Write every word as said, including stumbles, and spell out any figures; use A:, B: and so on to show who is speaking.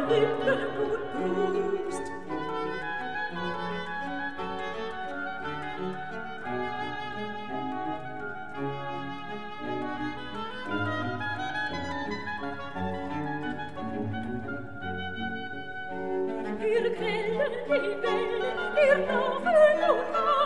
A: Lippen und Brust. Ihr grellen die Wellen, ihr Laufen und